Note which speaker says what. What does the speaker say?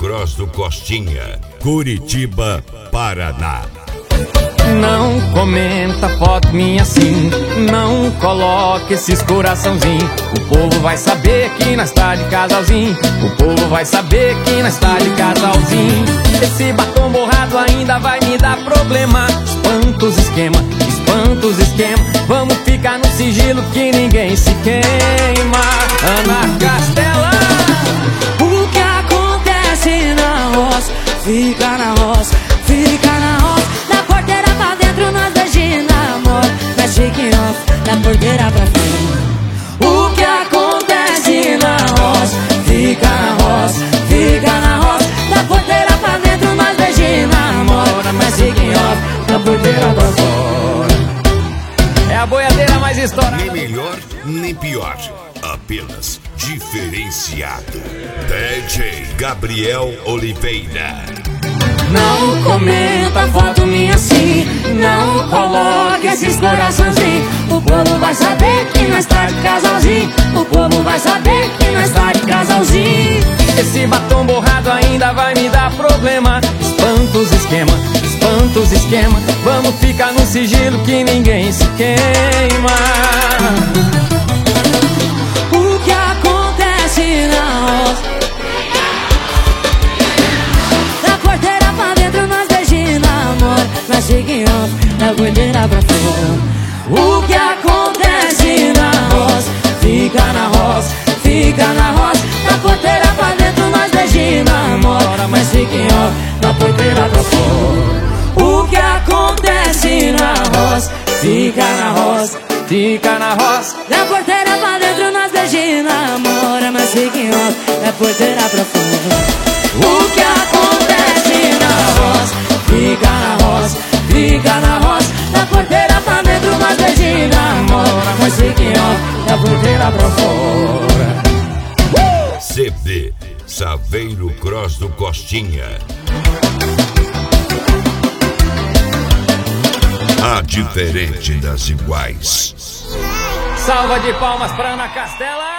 Speaker 1: Cross do Costinha, Curitiba, Paraná.
Speaker 2: Não comenta foto minha assim, não coloque esses coraçãozinho. O povo vai saber que nós tá de casalzinho. O povo vai saber que nós tá de casalzinho. Esse batom borrado ainda vai me dar problema. Espanta os esquema, espanta os esquema. Vamos ficar no sigilo que ninguém se queima. Ana Castela.
Speaker 3: O que acontece na roça, fica na roça, fica na roça. Da porteira pra dentro nós beijinhos namoro, mas fica em off, da porteira pra frente. O que acontece na roça, fica na roça, fica na roça. Da porteira pra dentro nós beijinhos namoro, mas fica em off, da porteira pra fora.
Speaker 2: É a boiadeira mais estourada.
Speaker 1: Nem melhor, nem pior, apenas diferenciado. DJ Gabriel Oliveira.
Speaker 3: Não comenta foto minha assim, não coloque esses coraçãozinhos. O povo vai saber que nós tá de casalzinho. O povo vai saber que nós tá de casalzinho.
Speaker 2: Esse batom borrado ainda vai me dar problema. Espanta os esquema, espanta os esquema. Vamos ficar no sigilo que ninguém se queima.
Speaker 3: O que acontece na roça, da porteira pra dentro nós beijinhos namoro, mas fica em off, da porteira pra fora. O que acontece na roça, fica na roça, fica na roça. Da porteira pra dentro nós beijinhos namoro, mas fica em off, da porteira pra fora. O que acontece na roça, fica na roça,
Speaker 2: Fica na roça.
Speaker 3: da porteira pra dentro nós beijinhos namoro, mas fica em off, da porteira pra fora. O que acontece na roça, fica na roça, fica na roça. Da porteira pra dentro nós beijinhos namoro, mas fica em off, da porteira pra fora.
Speaker 1: CD Saveiro Cross do Costinha. A diferente das iguais.
Speaker 2: Salva de palmas pra Ana Castela.